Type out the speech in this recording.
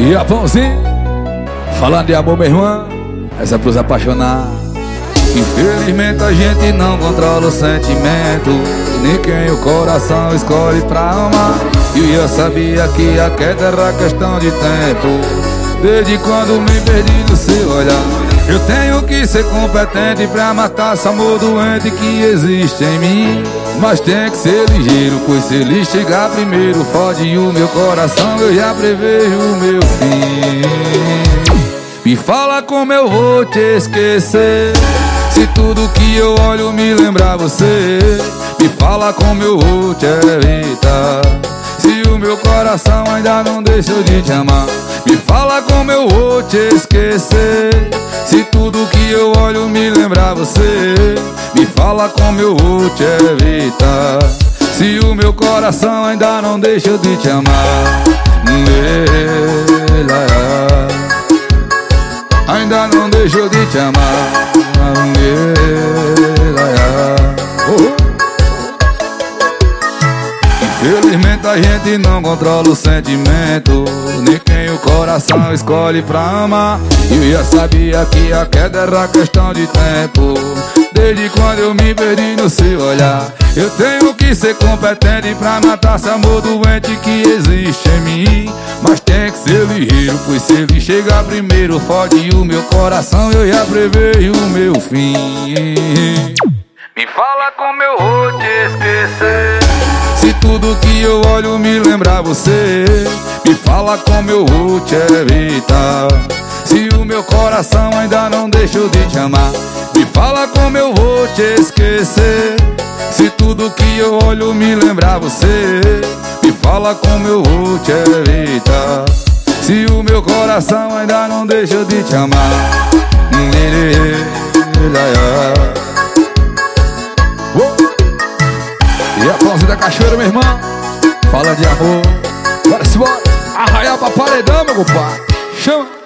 E a pãozinho, falando de amor, meu irmão, essa é pros apaixonados. Infelizmente a gente não controla o sentimento, nem quem o coração escolhe pra amar. E eu sabia que a queda era questão de tempo, desde quando me perdi no seu olhar. Eu tenho que ser competente pra matar esse amor doente que existe em mim. Mas tem que ser ligeiro, pois se ele chegar primeiro fode o meu coração, eu já prevejo o meu fim. Me fala como eu vou te esquecer, se tudo que eu olho me lembrar você. Me fala como eu vou te evitar, se o meu coração ainda não deixou de te amar. Me fala como eu vou te esquecer, se tudo que eu olho me lembrar você. Me fala como eu vou te evitar, se o meu coração ainda não deixou de te amar. Ainda não deixou de te amar. Infelizmente a gente não controla o sentimento, nem quem o coração escolhe pra amar. Eu já sabia que a queda era questão de tempo, desde quando eu me perdi no seu olhar. Eu tenho que ser competente pra matar esse amor doente que existe em mim. Mas tem que ser ligeiro, pois se ele chegar primeiro fode o meu coração, eu já prevejo o meu fim. Me fala como eu vou te esquecer, se tudo que eu olho me lembrar você. Me fala como eu vou te evitar, se o meu coração ainda não deixou de te amar. Me fala como eu vou te esquecer, se tudo que eu olho me lembrar você. Me fala como eu vou te evitar, se o meu coração ainda não deixou de te amar. E a pausa da cachoeira, meu irmão, fala de amor. Bora se bora, arraiar pra paredão, meu compadre. Chama.